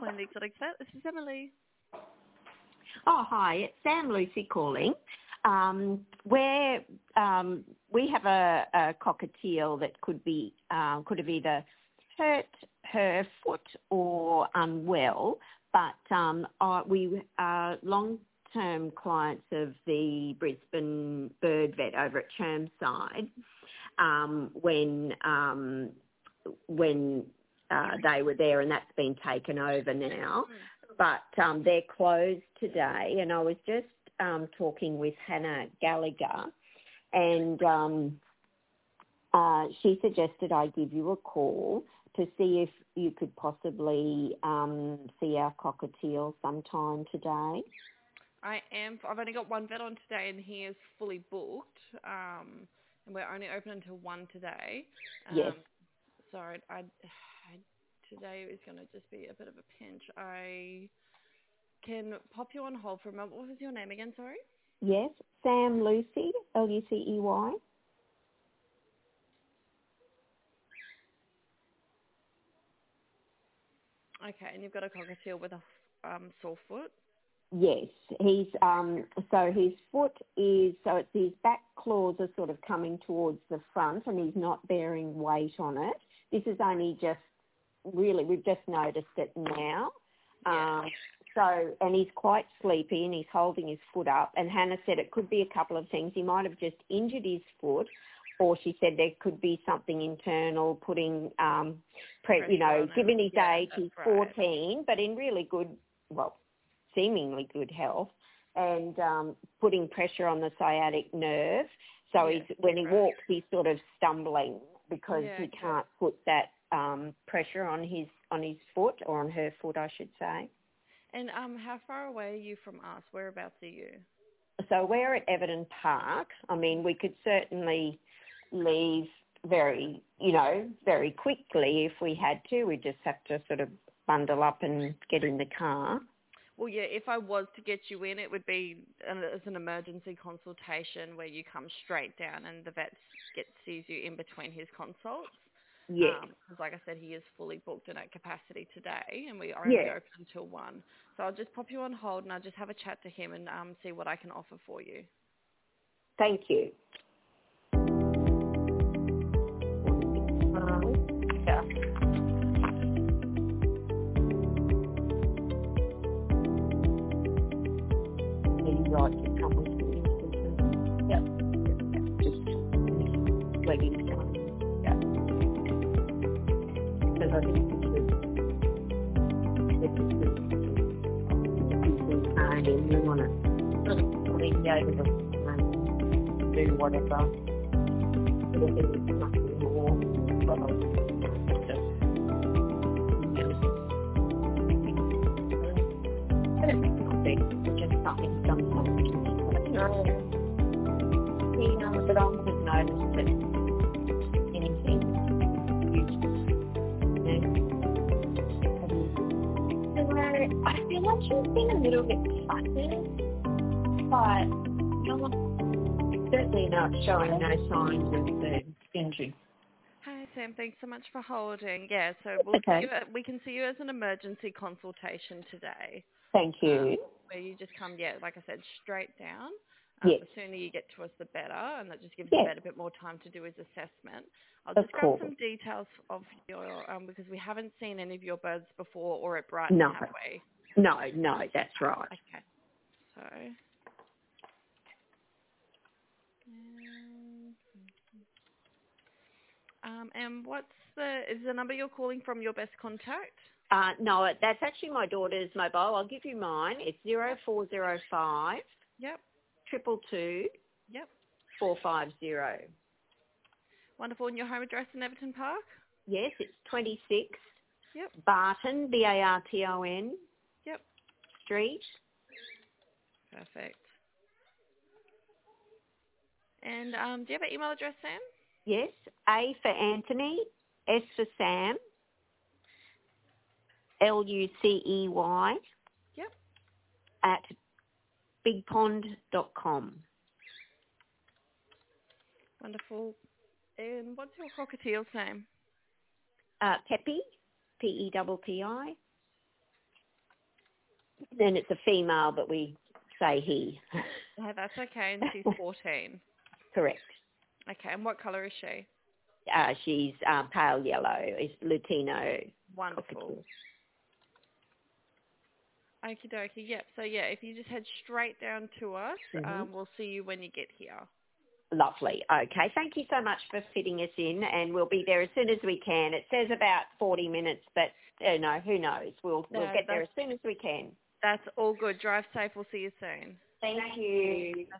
Queen Exotic Vet. This is Emily. Oh, hi. It's Sam Lucy calling. We have a cockatiel that could have either hurt her foot or unwell, but we are long-term clients of the Brisbane Bird Vet over at Chermside when they were there, and that's been taken over now. But they're closed today, and I was just talking with Hannah Gallagher, and she suggested I give you a call to see if you could possibly see our cockatiel sometime today. I am. I've only got one vet on today, and he is fully booked. And we're only open until 1 today. Yes. Sorry, today is going to just be a bit of a pinch. I can pop you on hold for a moment. What was your name again, sorry? Yes, Sam Lucy, Lucey. Okay, and you've got a cockatiel with a sore foot? Yes, he's so his foot is, so it's his back claws are sort of coming towards the front, and he's not bearing weight on it. This is only just really, we've just noticed it now. Yeah. And he's quite sleepy, and he's holding his foot up. And Hannah said it could be a couple of things. He might have just injured his foot, or she said there could be something internal, putting, given his age, he's 14, but in really good, seemingly good health, and putting pressure on the sciatic nerve. So when he walks, he's sort of stumbling because he can't put that pressure on his foot, or on her foot, I should say. And how far away are you from us? Whereabouts are you? So we're at Everton Park. I mean, we could certainly leave very quickly if we had to. We just have to sort of bundle up and get in the car. Well, yeah, if I was to get you in, it would be as an emergency consultation where you come straight down and the vet sees you in between his consults. Yes. Because like I said, he is fully booked and at capacity today, and we are only open until 1. So I'll just pop you on hold and I'll just have a chat to him and see what I can offer for you. Thank you. Right to come with me. Yep. Just leggings time. Yeah. Because I think and you want to sort of be able to do whatever. It'll be nothing more. Just something sometimes. But I wouldn't notice that anything I feel like she's been a little bit fussy, but certainly not showing no signs of the injury. Hi, Sam. Thanks so much for holding. Yeah, so we can see you as an emergency consultation today. Thank you. Where you just come, like I said, straight down. Yes. The sooner you get to us, the better, and that just gives the vet a bit more time to do his assessment. I'll just grab some details of your, because we haven't seen any of your birds before or at Brighton, have we? No, that's right. Okay. So, and is the number you're calling from your best contact? No, that's actually my daughter's mobile. I'll give you mine. It's 0405. Yep. 222. Yep. 450. Wonderful. And your home address in Everton Park? Yes, it's 26. Yep. Barton, Barton. Yep. Street. Perfect. And do you have an email address, Sam? Yes, A for Anthony, S for Sam, LUCEY. Yep. At bigpond.com. Wonderful. And what's your cockatiel's name? Peppy, Peppi. Then it's a female, but we say he. No, that's okay. And she's 14. Correct. Okay. And what colour is she? She's pale yellow. Is Latino. Wonderful. Cockatoo. Okie dokie. Yep. So yeah, if you just head straight down to us, we'll see you when you get here. Lovely. Okay. Thank you so much for fitting us in, and we'll be there as soon as we can. It says about 40 minutes, but who knows? We'll get there as soon as we can. That's all good. Drive safe. We'll see you soon. Thank you.